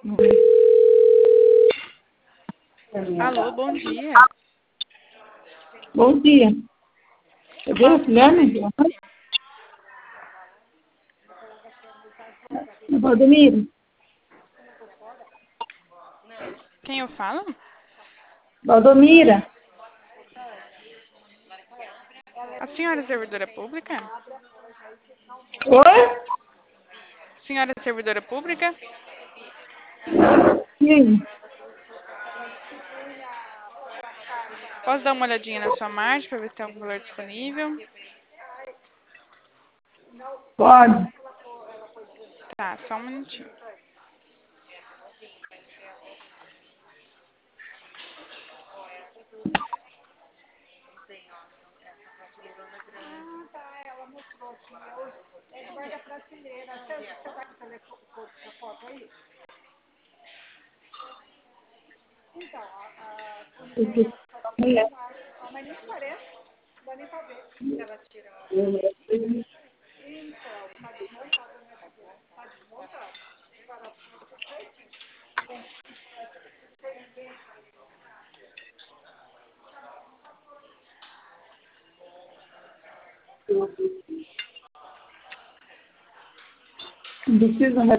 Alô, bom dia. Bom dia. Eu vi a Juliana? Valdomiro? Quem eu falo? Valdomira? A senhora é servidora pública? Oi? A senhora é servidora pública? Sim. Posso dar uma olhadinha na sua margem para ver se tem algum valor disponível? Pode. Tá, só um minutinho. Não precisa